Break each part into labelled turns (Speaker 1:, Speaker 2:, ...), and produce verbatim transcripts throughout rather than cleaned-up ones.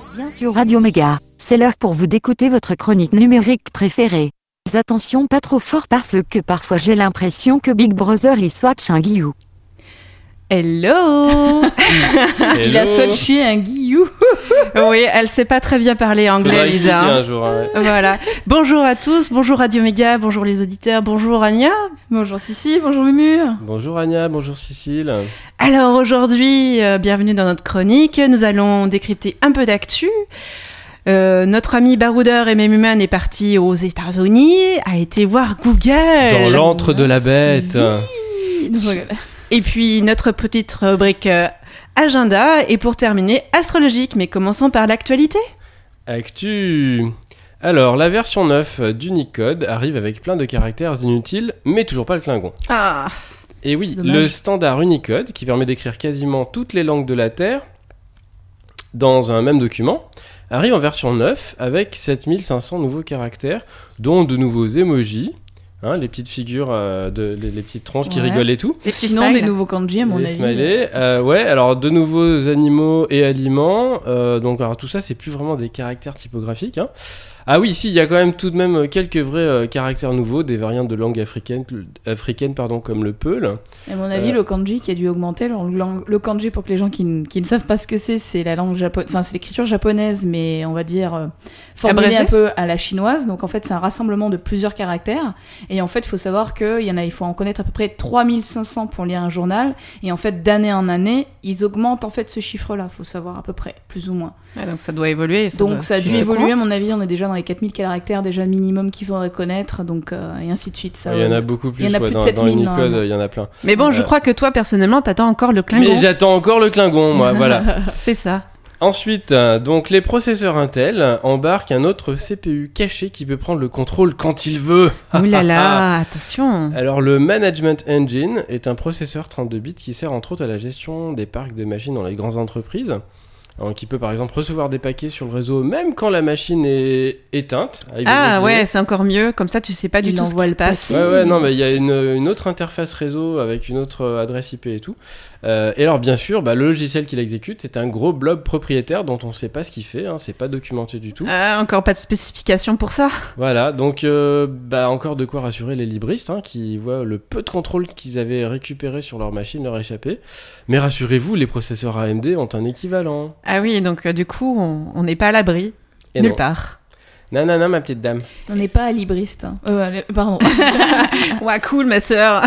Speaker 1: Bien sur Radio Méga, c'est l'heure pour vous d'écouter votre chronique numérique préférée. Attention, pas trop fort parce que parfois j'ai l'impression que Big Brother y swatch un guillou.
Speaker 2: Hello.
Speaker 3: Il a swatché un guillou.
Speaker 2: Oui, elle sait pas très bien parler anglais, Lisa.
Speaker 3: Un jour, hein, ouais.
Speaker 2: Voilà. Bonjour à tous, bonjour Radio Méga, bonjour les auditeurs, bonjour Anya.
Speaker 3: Bonjour Cici, bonjour Mumu.
Speaker 4: Bonjour Anya, bonjour Cécile.
Speaker 2: Alors aujourd'hui, euh, bienvenue dans notre chronique. Nous allons décrypter un peu d'actu. Euh, notre ami baroudeur M M Human est parti aux États-Unis, a été voir Google.
Speaker 4: Dans l'antre de la bête.
Speaker 2: Et puis notre petite rubrique euh, agenda. Et pour terminer, astrologique. Mais commençons par l'actualité.
Speaker 4: Actu. Alors, la version neuf d'Unicode arrive avec plein de caractères inutiles, mais toujours pas le Klingon.
Speaker 2: Ah.
Speaker 4: Et oui, le standard Unicode, qui permet d'écrire quasiment toutes les langues de la Terre dans un même document, arrive en version neuf avec sept mille cinq cents nouveaux caractères, dont de nouveaux emojis, hein, les petites figures, euh, de, les, les petites tronches qui
Speaker 3: ouais.
Speaker 4: rigolent et tout.
Speaker 3: Des petits noms, des nouveaux kanji à mon
Speaker 4: les
Speaker 3: avis.
Speaker 4: Smileys, euh, ouais, alors de nouveaux animaux et aliments, euh, donc alors tout ça c'est plus vraiment des caractères typographiques, hein. Ah oui, si, il y a quand même tout de même quelques vrais euh, caractères nouveaux, des variantes de langue africaine, africaine pardon, comme le peul.
Speaker 3: À mon avis, euh... le kanji qui a dû augmenter. Alors, le, le kanji, pour que les gens qui, n- qui ne savent pas ce que c'est, c'est la langue japonaise, enfin c'est l'écriture japonaise, mais on va dire euh, formulée un peu à la chinoise. Donc en fait, c'est un rassemblement de plusieurs caractères. Et en fait, il faut savoir qu'il y en a, il faut en connaître à peu près trois mille cinq cents pour lire un journal. Et en fait, d'année en année, ils augmentent en fait ce chiffre-là. Il faut savoir à peu près, plus ou moins.
Speaker 2: Ouais, donc ça doit évoluer. Ça
Speaker 3: donc
Speaker 2: doit...
Speaker 3: ça a dû évoluer, à mon avis. On est déjà dans les quatre mille caractères déjà minimum qu'il faudrait connaître, donc euh, et ainsi de suite. Ça,
Speaker 4: il y en a beaucoup plus,
Speaker 3: il y en a
Speaker 4: ouais,
Speaker 3: plus
Speaker 4: dans,
Speaker 3: de sept mille,
Speaker 4: dans Unicode, il y en a plein.
Speaker 2: Mais bon, euh... je crois que toi, personnellement, t'attends encore le Klingon.
Speaker 4: Mais j'attends encore le Klingon, moi, voilà.
Speaker 2: C'est ça.
Speaker 4: Ensuite, euh, donc les processeurs Intel embarquent un autre C P U caché qui peut prendre le contrôle quand il veut.
Speaker 2: Ouh là là, attention.
Speaker 4: Alors le Management Engine est un processeur trente-deux bits qui sert entre autres à la gestion des parcs de machines dans les grandes entreprises. Alors, qui peut par exemple recevoir des paquets sur le réseau même quand la machine est éteinte.
Speaker 2: Ah ouais, c'est encore mieux, comme ça tu sais pas du tout ce qui se passe.
Speaker 4: Ouais ouais, non mais il y a une, une autre interface réseau avec une autre adresse I P et tout. Euh, et alors bien sûr, bah, le logiciel qui l'exécute, c'est un gros blob propriétaire dont on sait pas ce qu'il fait, hein, c'est pas documenté du tout.
Speaker 2: Ah, encore pas de spécification pour ça.
Speaker 4: Voilà, donc euh, bah, encore de quoi rassurer les libristes hein, qui voient le peu de contrôle qu'ils avaient récupéré sur leur machine leur échapper. Mais rassurez-vous, les processeurs A M D ont un équivalent.
Speaker 2: Ah oui, donc euh, du coup, on n'est pas à l'abri,
Speaker 4: et
Speaker 2: nulle
Speaker 4: non.
Speaker 2: part.
Speaker 4: Non, non, non, ma petite dame.
Speaker 3: On n'est pas à libriste. Hein. Euh, pardon.
Speaker 2: Ouais, cool, ma sœur.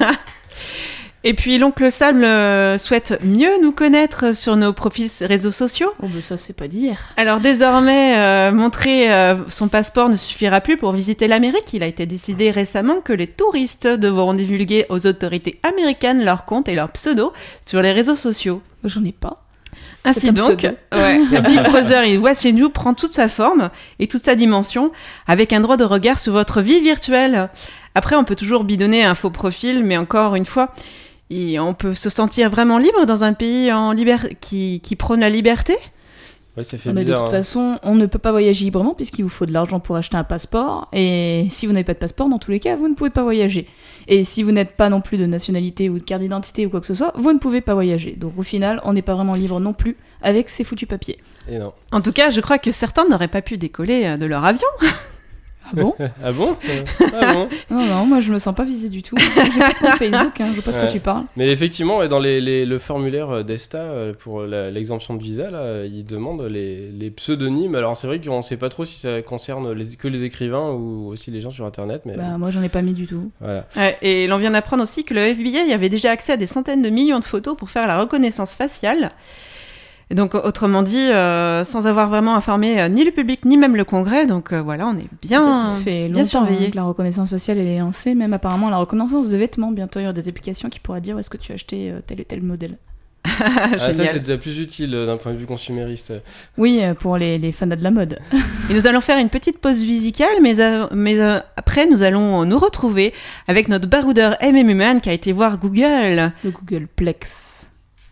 Speaker 2: Et puis l'oncle Sam euh, souhaite mieux nous connaître sur nos profils réseaux sociaux.
Speaker 3: Oh, mais ça, c'est pas dire.
Speaker 2: Alors désormais, euh, montrer euh, son passeport ne suffira plus pour visiter l'Amérique. Il a été décidé récemment que les touristes devront divulguer aux autorités américaines leurs comptes et leurs pseudos sur les réseaux sociaux.
Speaker 3: J'en ai pas.
Speaker 2: Ainsi donc, ouais, Big Brother et Watching You prend toute sa forme et toute sa dimension avec un droit de regard sur votre vie virtuelle. Après, on peut toujours bidonner un faux profil, mais encore une fois, et on peut se sentir vraiment libre dans un pays en liber- qui, qui prône la liberté.
Speaker 4: Ouais, ça fait
Speaker 3: ah bah
Speaker 4: bizarre.
Speaker 3: De toute
Speaker 4: hein.
Speaker 3: façon, on ne peut pas voyager librement puisqu'il vous faut de l'argent pour acheter un passeport. Et si vous n'avez pas de passeport, dans tous les cas, vous ne pouvez pas voyager. Et si vous n'êtes pas non plus de nationalité ou de carte d'identité ou quoi que ce soit, vous ne pouvez pas voyager. Donc au final, on n'est pas vraiment libre non plus avec ces foutus papiers.
Speaker 4: Et non.
Speaker 2: En tout cas, je crois que certains n'auraient pas pu décoller de leur avion.
Speaker 3: Ah bon
Speaker 4: Ah bon Ah bon
Speaker 3: Non, non, moi je me sens pas visée du tout. J'ai pas de compte Facebook, hein, je vois pas de
Speaker 4: ouais.
Speaker 3: quoi tu parles.
Speaker 4: Mais effectivement, ouais, dans les, les, le formulaire d'ESTA, pour la, l'exemption de visa, là, ils demandent les, les pseudonymes. Alors c'est vrai qu'on sait pas trop si ça concerne les, que les écrivains ou aussi les gens sur Internet. Mais...
Speaker 3: Bah moi j'en ai pas mis du tout.
Speaker 4: Voilà.
Speaker 2: Ouais, et l'on vient d'apprendre aussi que le F B I avait déjà accès à des centaines de millions de photos pour faire la reconnaissance faciale. Et donc, autrement dit, euh, sans avoir vraiment informé euh, ni le public, ni même le Congrès. Donc euh, voilà, on est bien,
Speaker 3: ça, ça fait
Speaker 2: bien
Speaker 3: longtemps
Speaker 2: surveillé.
Speaker 3: hein, que la reconnaissance faciale elle est lancée. Même apparemment la reconnaissance de vêtements. Bientôt il y aura des applications qui pourraient dire où est-ce que tu as acheté euh, tel et tel modèle.
Speaker 4: Ah, ça c'est déjà plus utile euh, d'un point de vue consumériste.
Speaker 3: Oui, euh, pour les, les fans de la mode.
Speaker 2: Et nous allons faire une petite pause musicale, mais, euh, mais euh, après nous allons nous retrouver avec notre baroudeur M M Human qui a été voir Google.
Speaker 3: Le Google Plex.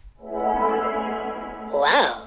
Speaker 5: Wow.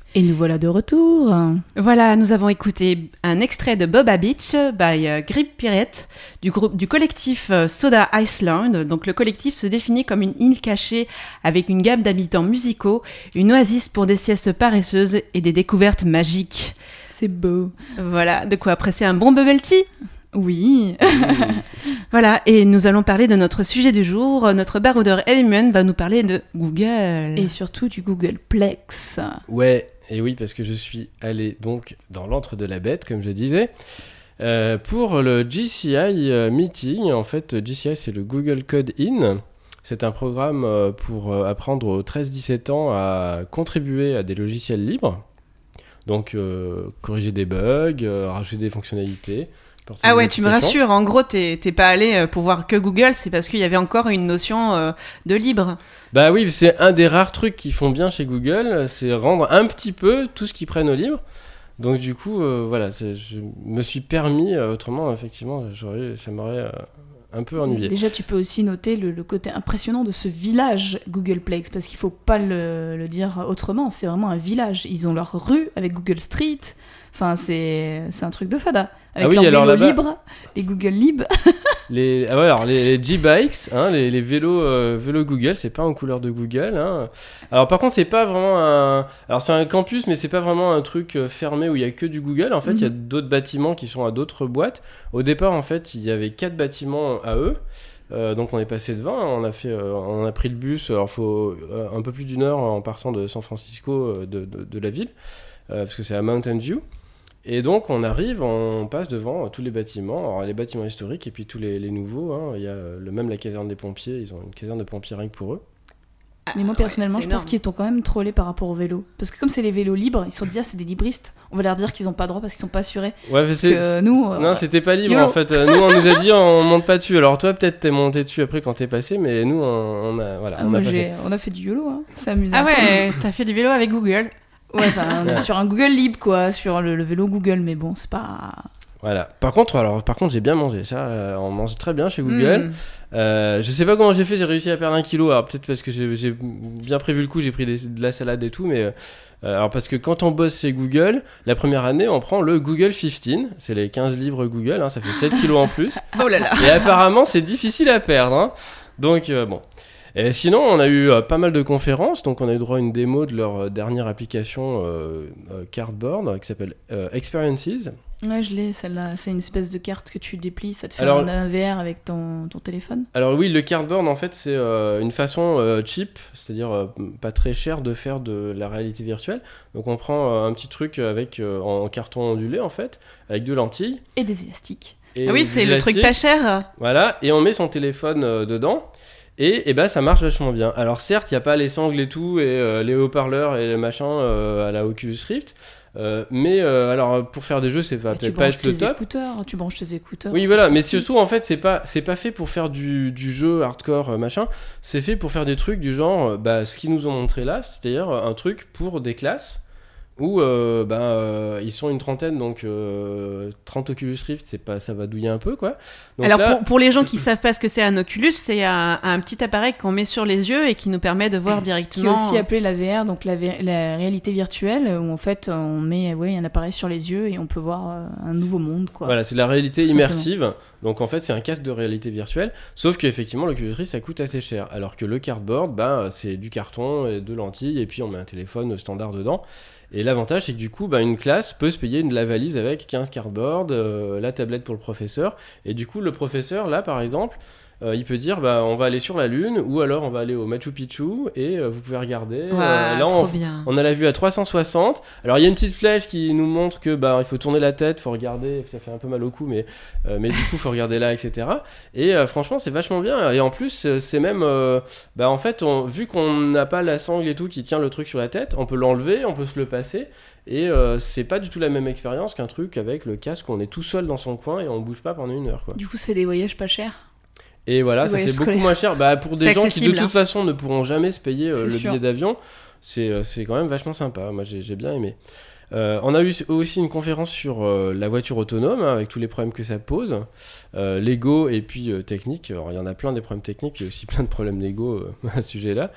Speaker 3: Et nous voilà de retour.
Speaker 2: Voilà, nous avons écouté un extrait de Boba Beach by uh, Grip Pirate du, groupe, du collectif uh, Soda Island. Donc le collectif se définit comme une île cachée avec une gamme d'habitants musicaux, une oasis pour des siestes paresseuses et des découvertes magiques.
Speaker 3: C'est beau.
Speaker 2: Voilà, de quoi apprécier un bon bubble tea.
Speaker 3: Oui.
Speaker 2: Voilà, et nous allons parler de notre sujet du jour. Notre baroudeur Eviman va nous parler de Google.
Speaker 3: Et surtout du Googleplex.
Speaker 4: Ouais, et oui, parce que je suis allé donc dans l'antre de la bête, comme je disais, euh, pour le G C I Meeting. En fait, G C I, c'est le Google Code In. C'est un programme pour apprendre aux treize dix-sept ans à contribuer à des logiciels libres. Donc, euh, corriger des bugs, euh, rajouter des fonctionnalités.
Speaker 2: Ah ouais, tu me rassures. En gros, t'es, t'es pas allé pour voir que Google, c'est parce qu'il y avait encore une notion euh, de libre.
Speaker 4: Bah oui, c'est un des rares trucs qu'ils font bien chez Google, c'est rendre un petit peu tout ce qu'ils prennent au libre. Donc du coup, euh, voilà, c'est, je me suis permis, euh, autrement, effectivement, j'aurais, ça m'aurait euh, un peu ennuyé.
Speaker 3: Déjà, tu peux aussi noter le, le côté impressionnant de ce village Googleplex, parce qu'il faut pas le, le dire autrement, c'est vraiment un village. Ils ont leur rue avec Google Street. Enfin, c'est, c'est un truc de fada. Avec
Speaker 4: ah oui,
Speaker 3: leurs
Speaker 4: alors
Speaker 3: vélos
Speaker 4: là-bas,
Speaker 3: libres, les Google Libres.
Speaker 4: les, ah ouais, alors les, les G-Bikes, hein, les, les vélos, euh, vélos Google, c'est pas en couleur de Google. Hein. Alors par contre, c'est pas vraiment un... Alors c'est un campus, mais c'est pas vraiment un truc fermé où il y a que du Google. En fait, il mm-hmm. y a d'autres bâtiments qui sont à d'autres boîtes. Au départ, en fait, il y avait quatre bâtiments à eux. Euh, donc on est passé devant, on a, fait, euh, on a pris le bus, alors il faut euh, un peu plus d'une heure en partant de San Francisco, euh, de, de, de la ville, euh, parce que c'est à Mountain View. Et donc on arrive, on passe devant tous les bâtiments, alors les bâtiments historiques et puis tous les, les nouveaux. Hein. Il y a le, même la caserne des pompiers, ils ont une caserne de pompiers rien que pour eux.
Speaker 3: Mais moi personnellement, ouais, je
Speaker 2: énorme.
Speaker 3: pense qu'ils ont quand même trollé par rapport aux vélos. Parce que comme c'est les vélos libres, ils se sont dit ah, c'est des libristes. On va leur dire qu'ils n'ont pas droit parce qu'ils sont pas assurés.
Speaker 4: Ouais, mais c'est...
Speaker 3: que nous,
Speaker 4: non,
Speaker 3: euh...
Speaker 4: c'était pas libre
Speaker 3: Yolo.
Speaker 4: en fait. Nous, on nous a dit on monte pas dessus. Alors toi, peut-être t'es monté dessus après quand t'es passé, mais nous, on, on a voilà.
Speaker 3: Ah,
Speaker 4: on,
Speaker 3: moi,
Speaker 4: a pas
Speaker 3: j'ai...
Speaker 4: fait.
Speaker 3: on a fait du YOLO, hein. C'est amusant.
Speaker 2: Ah ouais, t'as fait du vélo avec Google.
Speaker 3: Ouais, enfin, on est sur un Google libre quoi, sur le, le vélo Google, mais bon, c'est pas.
Speaker 4: Voilà. Par contre, alors, par contre, j'ai bien mangé. Ça, euh, on mange très bien chez Google.
Speaker 2: Mm.
Speaker 4: Euh, je sais pas comment j'ai fait. J'ai réussi à perdre un kilo. Alors peut-être parce que j'ai, j'ai bien prévu le coup. J'ai pris des, de la salade et tout. Mais euh, alors parce que quand on bosse chez Google, la première année, on prend le Google quinze. C'est les quinze livres Google. Hein, ça fait sept kilos en plus.
Speaker 2: Oh là là.
Speaker 4: Et apparemment, c'est difficile à perdre. Hein. Donc euh, bon. Et sinon, on a eu euh, pas mal de conférences, donc on a eu droit à une démo de leur euh, dernière application euh, euh, Cardboard euh, qui s'appelle euh, Experiences.
Speaker 3: Ouais, je l'ai, celle-là. C'est une espèce de carte que tu déplies, ça te fait
Speaker 4: Alors,
Speaker 3: un, un V R avec ton, ton téléphone.
Speaker 4: Alors oui, le Cardboard, en fait, c'est euh, une façon euh, cheap, c'est-à-dire euh, pas très cher de faire de la réalité virtuelle. Donc on prend euh, un petit truc avec euh, en carton ondulé, en fait, avec deux lentilles.
Speaker 3: Et des élastiques.
Speaker 4: Et
Speaker 2: Ah oui, c'est le truc pas cher.
Speaker 4: Voilà, et on met son téléphone euh, dedans. Et, et bah ça marche vachement bien. Alors certes, il n'y a pas les sangles et tout, et euh, les haut-parleurs et les machins euh, à la Oculus Rift. Euh, mais euh, alors pour faire des jeux, c'est va peut-être pas être le top.
Speaker 3: Écouteurs, tu branches tes écouteurs.
Speaker 4: Oui, voilà, mais surtout en fait, c'est pas c'est pas fait pour faire du, du jeu hardcore euh, machin. C'est fait pour faire des trucs du genre, euh, bah ce qu'ils nous ont montré là, c'est-à-dire un truc pour des classes où euh, bah, euh, ils sont une trentaine, donc euh, trente Oculus Rift, c'est pas, ça va douiller un peu, quoi. Donc
Speaker 2: Alors
Speaker 4: là...
Speaker 2: pour, pour les gens qui savent pas ce que c'est un Oculus, c'est un, un petit appareil qu'on met sur les yeux et qui nous permet de voir directement...
Speaker 3: Qui est aussi appelé la V R, donc la, v- la réalité virtuelle, où en fait on met ouais, un appareil sur les yeux et on peut voir euh, un nouveau monde, quoi.
Speaker 4: Voilà, c'est de la réalité
Speaker 3: Tout
Speaker 4: immersive,
Speaker 3: simplement.
Speaker 4: donc en fait c'est un casque de réalité virtuelle, sauf qu'effectivement l'Oculus Rift ça coûte assez cher, alors que le Cardboard, bah, c'est du carton et deux lentilles, et puis on met un téléphone standard dedans. Et l'avantage, c'est que du coup, bah, une classe peut se payer une, la valise avec quinze cardboards, euh, la tablette pour le professeur. Et du coup, le professeur, là, par exemple, euh, il peut dire, bah, on va aller sur la Lune, ou alors on va aller au Machu Picchu, et euh, vous pouvez regarder.
Speaker 2: Ouais,
Speaker 4: euh, là,
Speaker 2: trop
Speaker 4: on,
Speaker 2: bien.
Speaker 4: on a la vue à trois cent soixante. Alors, il y a une petite flèche qui nous montre que bah, il faut tourner la tête, il faut regarder, ça fait un peu mal au cou, mais, euh, mais du coup, il faut regarder là, et cetera. Et euh, franchement, c'est vachement bien. Et en plus, c'est même... Euh, bah, en fait, on, vu qu'on n'a pas la sangle et tout qui tient le truc sur la tête, on peut l'enlever, on peut se le passer. Et euh, c'est pas du tout la même expérience qu'un truc avec le casque où on est tout seul dans son coin et on bouge pas pendant une heure, quoi.
Speaker 3: Du coup, ça fait des voyages pas chers.
Speaker 4: Et voilà, ça fait beaucoup moins cher. Bah, pour des
Speaker 2: C'est
Speaker 4: gens qui
Speaker 2: accessible,
Speaker 4: de toute
Speaker 2: hein.
Speaker 4: façon ne pourront jamais se payer euh,
Speaker 3: C'est
Speaker 4: le
Speaker 3: sûr.
Speaker 4: billet d'avion, c'est, euh, c'est quand même vachement sympa. Moi j'ai, j'ai bien aimé. Euh, on a eu aussi une conférence sur euh, la voiture autonome, hein, avec tous les problèmes que ça pose, euh, Lego et puis euh, technique. Alors, il y en a plein des problèmes techniques, il y a aussi plein de problèmes Lego euh, à ce sujet-là.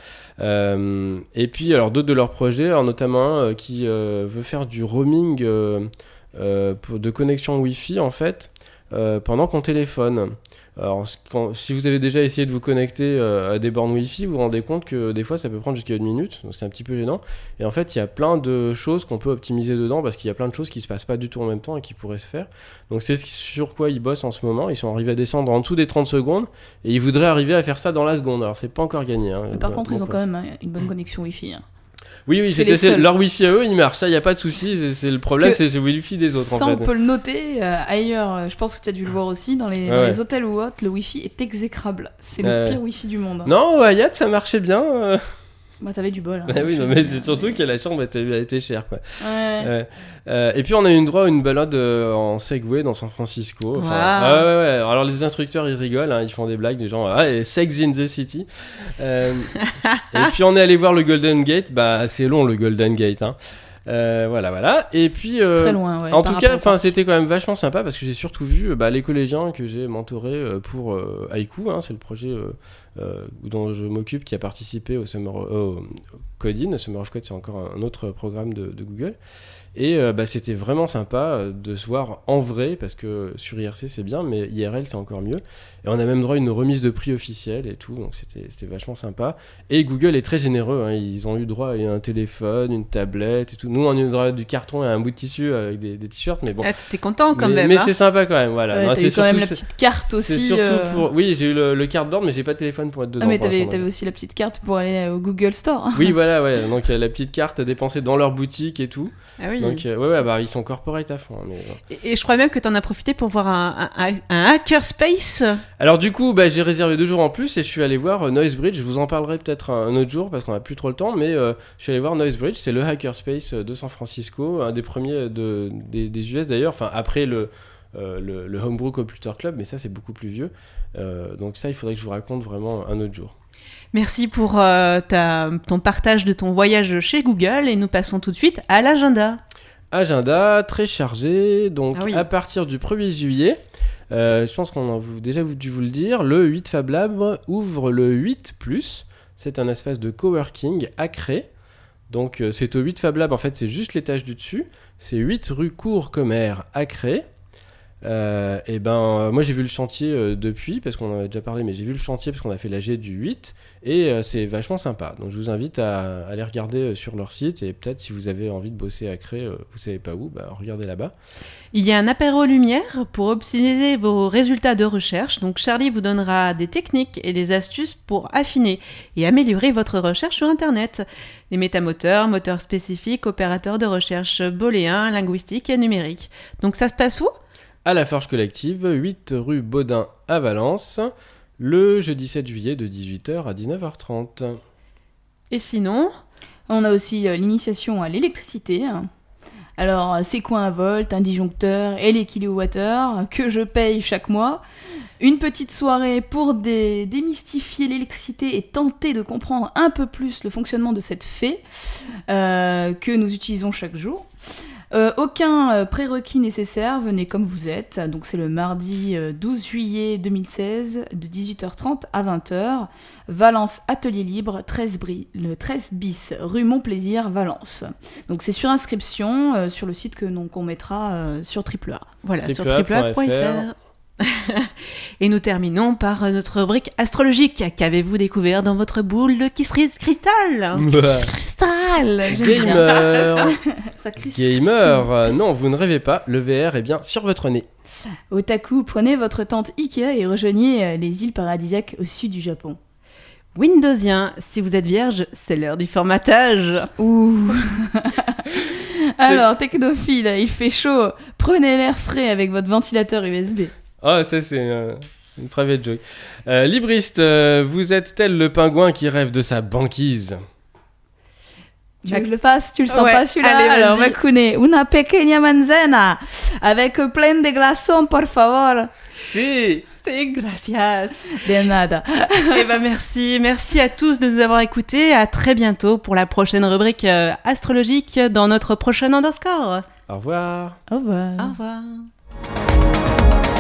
Speaker 4: Euh, et puis, alors d'autres de leurs projets, alors, notamment un euh, qui euh, veut faire du roaming euh, euh, pour, de connexion Wi-Fi en fait, euh, pendant qu'on téléphone. Alors, quand, si vous avez déjà essayé de vous connecter euh, à des bornes Wi-Fi, vous vous rendez compte que des fois ça peut prendre jusqu'à une minute, donc c'est un petit peu gênant. Et en fait, il y a plein de choses qu'on peut optimiser dedans parce qu'il y a plein de choses qui se passent pas du tout en même temps et qui pourraient se faire. Donc c'est sur quoi ils bossent en ce moment. Ils sont arrivés à descendre en dessous des trente secondes et ils voudraient arriver à faire ça dans la seconde. Alors c'est pas encore gagné. Hein.
Speaker 3: Mais par
Speaker 4: bah,
Speaker 3: contre,
Speaker 4: bon,
Speaker 3: ils ont
Speaker 4: quoi.
Speaker 3: quand même une bonne connexion Wi-Fi. Hein.
Speaker 4: Oui, oui,
Speaker 3: c'est
Speaker 4: c'était, c'est, leur Wi-Fi à eux, il marche, ça, il n'y a pas de souci. C'est, c'est le problème, c'est, c'est le Wi-Fi des autres.
Speaker 3: Ça,
Speaker 4: en fait.
Speaker 3: on peut le noter euh, ailleurs. Je pense que tu as dû le voir aussi dans les,
Speaker 4: ouais,
Speaker 3: dans
Speaker 4: ouais.
Speaker 3: les hôtels ou autres. Le Wi-Fi est exécrable. C'est
Speaker 4: ouais.
Speaker 3: le pire Wi-Fi du monde.
Speaker 4: Non, à Hayat, ça marchait bien. Euh...
Speaker 3: Bah, t'avais du bol. Hein,
Speaker 4: bah, oui, non, mais c'est surtout
Speaker 3: ouais.
Speaker 4: que la chambre était, a été chère. Quoi.
Speaker 3: Ouais.
Speaker 4: Euh, euh, et puis, on a eu une droit à une balade euh, en Segway dans San Francisco. Enfin,
Speaker 3: wow.
Speaker 4: ah, ouais, ouais. Alors, les instructeurs, ils rigolent, hein, ils font des blagues, des gens, ah, et Sex in the City. Euh, et puis, on est allé voir le Golden Gate. Bah, c'est long, le Golden Gate. Hein. Euh, voilà, voilà. Et puis,
Speaker 3: c'est
Speaker 4: euh,
Speaker 3: très loin, ouais,
Speaker 4: en tout cas, enfin, c'était quand même vachement sympa parce que j'ai surtout vu bah, les collégiens que j'ai mentorés euh, pour euh, Haiku, hein, c'est le projet euh, euh, dont je m'occupe qui a participé au Summer euh, au Coding. Summer of Code, c'est encore un autre programme de, de Google. Et euh, bah, c'était vraiment sympa euh, de se voir en vrai parce que sur I R C c'est bien, mais I R L c'est encore mieux. Et on a même droit à une remise de prix officielle et tout, donc c'était, c'était vachement sympa. Et Google est très généreux, hein, ils ont eu droit à un téléphone, une tablette et tout. Nous on a eu droit à du carton et un bout de tissu avec des, des t-shirts, mais bon.
Speaker 2: Ah, t'es content quand
Speaker 4: mais,
Speaker 2: même.
Speaker 4: Mais
Speaker 2: hein.
Speaker 4: c'est sympa quand même, voilà.
Speaker 3: Ouais,
Speaker 4: non,
Speaker 3: t'as
Speaker 4: c'est
Speaker 3: eu quand même la
Speaker 4: c'est,
Speaker 3: petite carte aussi.
Speaker 4: C'est surtout
Speaker 3: euh...
Speaker 4: pour. Oui, j'ai eu le, le cardboard, mais j'ai pas de téléphone pour être dedans.
Speaker 3: Ah, mais t'avais, t'avais aussi la petite carte pour aller au Google Store.
Speaker 4: Oui, voilà, ouais. Donc la petite carte à dépenser dans leur boutique et tout.
Speaker 2: Ah oui.
Speaker 4: Donc euh, ouais, ouais, bah ils sont corporate à fond. Hein, mais, ouais.
Speaker 2: et, et je crois même que t'en as profité pour voir un, un, un hackerspace.
Speaker 4: Alors du coup, bah, j'ai réservé deux jours en plus et je suis allé voir euh, Noisebridge. Je vous en parlerai peut-être un autre jour parce qu'on a plus trop le temps, mais euh, je suis allé voir Noisebridge. C'est le hackerspace de San Francisco, un des premiers de, des, des U S d'ailleurs. Enfin après le euh, le, le Homebrew Computer Club, mais ça c'est beaucoup plus vieux. Euh, donc ça, il faudrait que je vous raconte vraiment un autre jour.
Speaker 2: Merci pour euh, ta, ton partage de ton voyage chez Google et nous passons tout de suite à l'agenda.
Speaker 4: Agenda très chargé, donc
Speaker 2: ah oui.
Speaker 4: à partir du premier juillet, euh, je pense qu'on a déjà dû vous le dire, le huit Fab Lab ouvre le huit plus, c'est un espace de coworking à Cré. Donc euh, c'est au huit Fab Lab, en fait c'est juste l'étage du dessus, c'est huit rue Cour-Commer à Cré. Euh, et ben euh, moi j'ai vu le chantier euh, depuis parce qu'on en avait déjà parlé, mais j'ai vu le chantier parce qu'on a fait l'A G du huit et euh, c'est vachement sympa, donc je vous invite à, à aller regarder euh, sur leur site et peut-être si vous avez envie de bosser à Cré, euh, vous savez pas où, bah regardez là-bas.
Speaker 2: Il y a un apéro lumière pour optimiser vos résultats de recherche, donc Charlie vous donnera des techniques et des astuces pour affiner et améliorer votre recherche sur internet. Les métamoteurs, moteurs spécifiques, opérateurs de recherche booléens, linguistiques et numériques. Donc ça se passe où ?
Speaker 4: À la Forge Collective, huit rue Baudin à Valence, le jeudi sept juillet de dix-huit heures à dix-neuf heures trente.
Speaker 2: Et sinon ?
Speaker 3: On a aussi euh, l'initiation à l'électricité. Alors, c'est quoi un volt, un disjoncteur et les kilowattheures que je paye chaque mois ? Une petite soirée pour dé- démystifier l'électricité et tenter de comprendre un peu plus le fonctionnement de cette fée euh, que nous utilisons chaque jour. Euh, aucun euh, prérequis nécessaire, venez comme vous êtes. Donc c'est le mardi euh, douze juillet deux mille seize de dix-huit heures trente à vingt heures. Valence Atelier Libre, treize, bri- le treize bis, rue Montplaisir, Valence. Donc c'est sur inscription euh, sur le site que donc, on mettra euh, sur Triple A.
Speaker 2: Voilà,
Speaker 4: triple
Speaker 2: sur triple a point f r. Et nous terminons par notre rubrique astrologique. Qu'avez-vous découvert dans votre boule de cristal ?
Speaker 3: Cristal.
Speaker 4: Gamer.
Speaker 3: Ça crisse.
Speaker 4: Gamer, euh, non, vous ne rêvez pas, le V R est bien sur votre nez.
Speaker 3: Otaku, prenez votre tente Ikea et rejoignez euh, les îles paradisiaques au sud du Japon.
Speaker 2: Windowsien, si vous êtes vierge, c'est l'heure du formatage.
Speaker 3: Ouh. Alors, technophile, il fait chaud. Prenez l'air frais avec votre ventilateur U S B.
Speaker 4: Oh, ça c'est euh, une private joke. Euh, libriste, euh, vous êtes tel le pingouin qui rêve de sa banquise.
Speaker 3: Tu veux que je le fasse ? Tu le sens
Speaker 2: Ouais.
Speaker 3: pas celui-là ?
Speaker 2: Allez,
Speaker 3: Alors,
Speaker 2: vas-y.
Speaker 3: Makune, una pequeña manzana avec plein de glaçons, por favor.
Speaker 4: Si,
Speaker 2: C'est gracias.
Speaker 3: De nada.
Speaker 2: Eh ben merci, merci à tous de nous avoir écoutés. À très bientôt pour la prochaine rubrique euh, astrologique dans notre prochain Underscore.
Speaker 4: Au revoir.
Speaker 3: Au revoir.
Speaker 2: Au revoir.